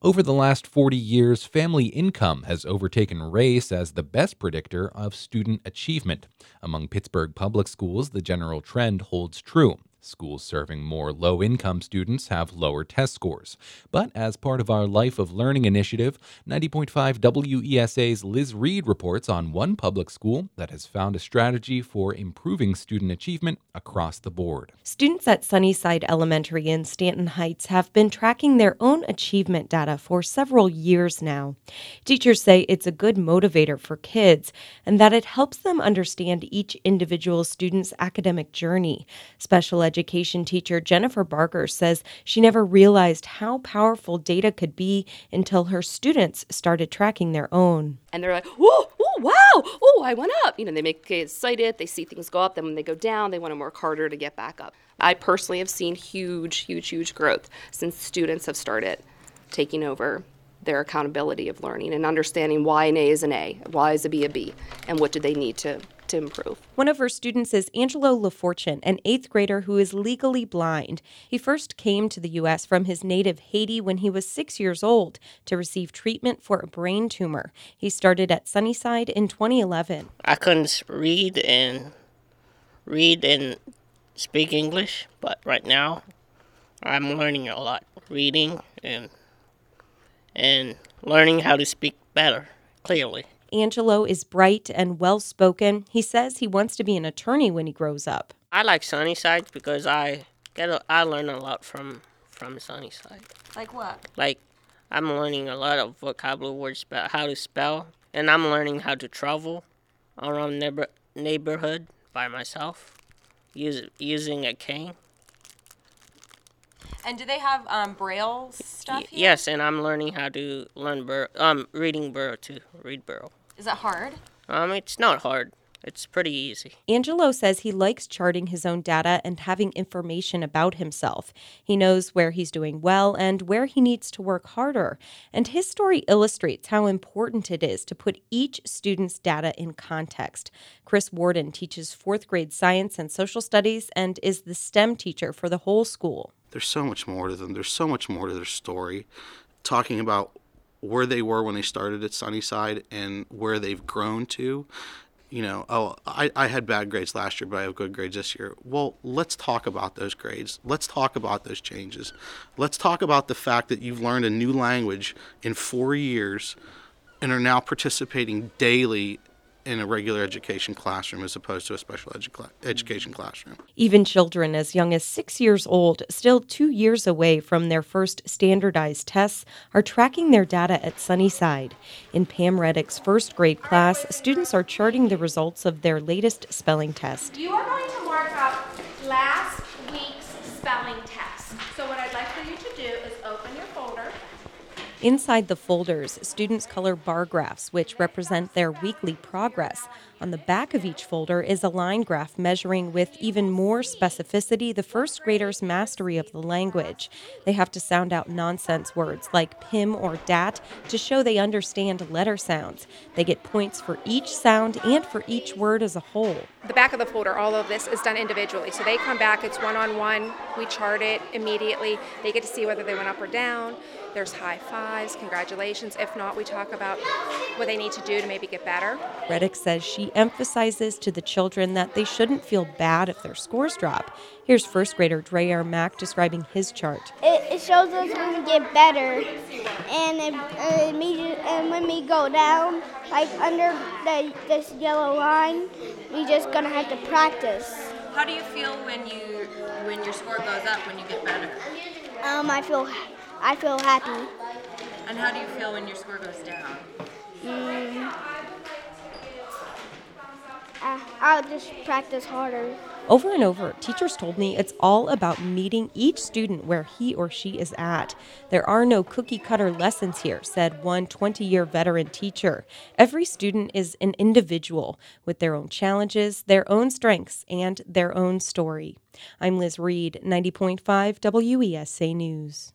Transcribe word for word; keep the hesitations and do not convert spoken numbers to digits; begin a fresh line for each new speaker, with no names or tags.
Over the last forty years, family income has overtaken race as the best predictor of student achievement. Among Pittsburgh public schools, the general trend holds true. Schools serving more low-income students have lower test scores. But as part of our Life of Learning initiative, ninety point five W E S A's Liz Reed reports on one public school that has found a strategy for improving student achievement across the board.
Students at Sunnyside Elementary in Stanton Heights have been tracking their own achievement data for several years now. Teachers say it's a good motivator for kids and that it helps them understand each individual student's academic journey. Special education teacher Jennifer Barker says she never realized how powerful data could be until her students started tracking their own.
And they're like, whoa, whoa, wow, oh, I went up. You know, they make kids excited, they see things go up, then when they go down, they want to work harder to get back up. I personally have seen huge, huge, huge growth since students have started taking over their accountability of learning and understanding why an A is an A, why is a B a B, and what do they need to, to improve.
One of her students is Angelo LaFortune, an eighth grader who is legally blind. He first came to the U S from his native Haiti when he was six years old to receive treatment for a brain tumor. He started at Sunnyside in twenty eleven.
I couldn't read and read and speak English, but right now I'm learning a lot, reading and and learning how to speak better, clearly.
Angelo is bright and well-spoken. He says he wants to be an attorney when he grows up.
I like Sunnyside because I get a, I learn a lot from from Sunnyside.
Like what?
Like I'm learning a lot of vocabulary words about how to spell, and I'm learning how to travel around neighbor, neighborhood by myself, use, using a cane.
And do they have um, Braille stuff
Y-
here?
yes, and I'm learning how to learn Braille, um, reading Braille too, read Braille.
Is that hard?
Um, it's not hard. It's pretty easy.
Angelo says he likes charting his own data and having information about himself. He knows where he's doing well and where he needs to work harder. And his story illustrates how important it is to put each student's data in context. Chris Warden teaches fourth grade science and social studies and is the STEM teacher for the whole school.
There's so much more to them. There's so much more to their story. Talking about where they were when they started at Sunnyside and where they've grown to. You know, oh, I, I had bad grades last year, but I have good grades this year. Well, let's talk about those grades. Let's talk about those changes. Let's talk about the fact that you've learned a new language in four years and are now participating daily in a regular education classroom as opposed to a special edu- education classroom.
Even children as young as six years old, still two years away from their first standardized tests, are tracking their data at Sunnyside. In Pam Reddick's first grade class, students are charting the results of their latest spelling test.
You are going to mark up last week's spelling test. So what I'd like for you to do is open your folder.
Inside the folders, students color bar graphs, which represent their weekly progress. On the back of each folder is a line graph measuring with even more specificity the first graders' mastery of the language. They have to sound out nonsense words like pim or dat to show they understand letter sounds. They get points for each sound and for each word as a whole.
The back of the folder, all of this is done individually. So they come back, it's one-on-one, we chart it immediately. They get to see whether they went up or down. There's high fives, congratulations. If not, we talk about what they need to do to maybe get better.
Reddick says she emphasizes to the children that they shouldn't feel bad if their scores drop. Here's first grader Dreyer Mack describing his chart.
It, it shows us when we get better, and, it, uh, immediate, and when we go down, like under the, this yellow line, we just gonna have to practice.
How do you feel when you when your score goes up, when you get better?
Um, I feel I feel happy.
And how do you feel when your score goes down?
Mm, uh, I'll just practice harder.
Over and over, teachers told me it's all about meeting each student where he or she is at. There are no cookie-cutter lessons here, said one twenty-year veteran teacher. Every student is an individual with their own challenges, their own strengths, and their own story. I'm Liz Reed, ninety point five W E S A News.